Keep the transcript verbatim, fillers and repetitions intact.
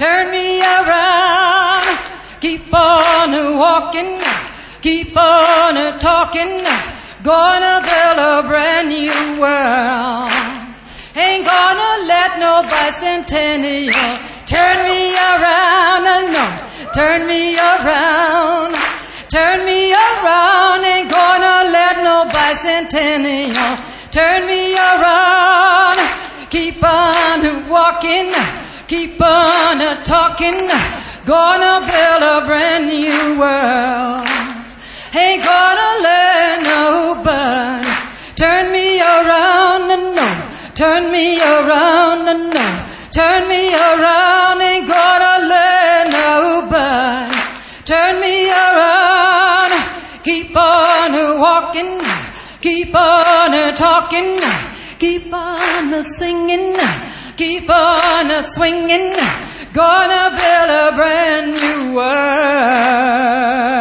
turn me around. Keep on walking, keep on talking, gonna build a brand new world. Ain't gonna let no bicentennial turn me around, no, turn me around, turn me around. Ain't gonna let no bicentennial turn me around. Keep on walking, keep on talking, gonna build a brand new world. Ain't gonna let nobody turn me around, no, turn me around, no, turn me around. Ain't gonna let nobody turn me around. Keep on walking, keep on talking, keep on singing, keep on swinging, gonna build a brand new world.